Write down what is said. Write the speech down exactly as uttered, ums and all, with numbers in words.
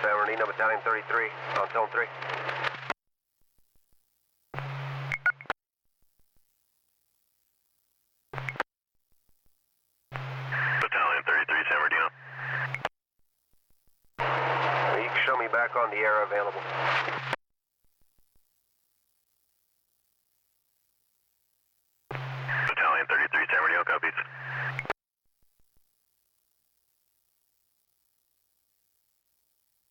San Bernardino, Battalion thirty-three, on zone three. Battalion thirty-three, San Bernardino. You can show me back on the air available.